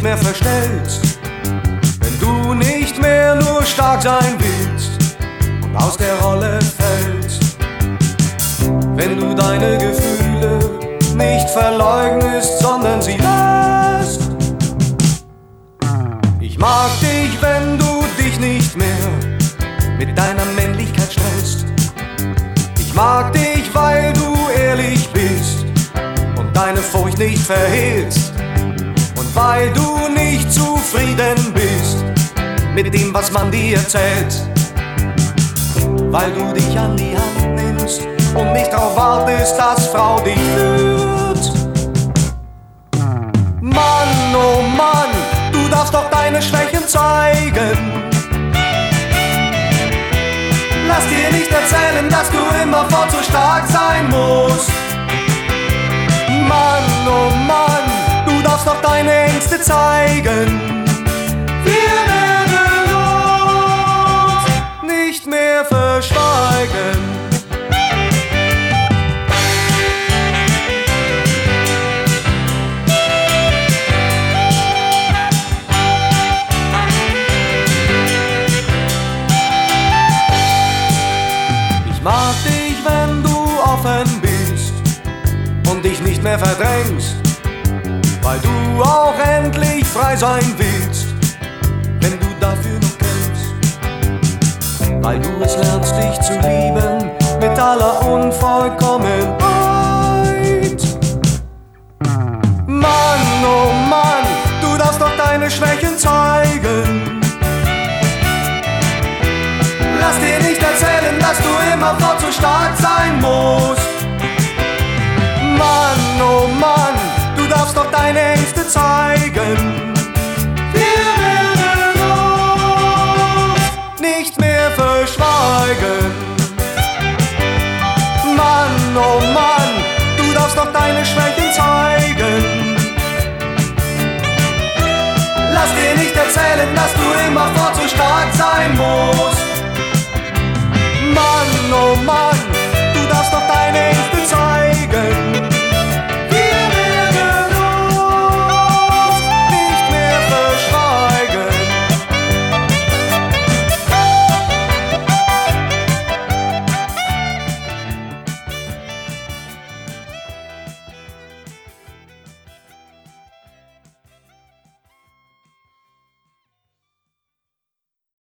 mehr verstellst, wenn du nicht mehr nur stark sein willst und aus der Rolle fällst, wenn du deine Gefühle nicht verleugnest, sondern sie lässt. Ich mag dich, wenn du dich nicht mehr mit deiner Männlichkeit stresst. Ich mag dich, weil du ehrlich bist und deine Furcht nicht verhehlst. Und weil du nicht zufrieden bist mit dem, was man dir erzählt. Weil du dich an die Hand nimmst und nicht darauf wartest, dass Frau dich führt. Mann, oh Mann, du darfst doch deine Schwächen zeigen. Lass dir nicht erzählen, dass du immerfort so stark sein musst. Mann, oh Mann, du darfst doch deine Ängste zeigen. Wir werden uns nicht mehr verschweigen. Ich mag dich, wenn du offen bist und dich nicht mehr verdrängst, weil du auch endlich frei sein willst, wenn du dafür noch kämpfst, weil du es lernst, dich zu lieben mit aller Unvollkommenheit. Mann, oh Mann, du darfst doch deine Schwächen zeigen. Lass dir nicht erzählen, dass du immerfort so stark sein musst. Mann, oh Mann, du darfst doch deine Ängste zeigen. Wir werden uns nicht mehr verschweigen. Mann, oh Mann, du darfst doch deine Schwächen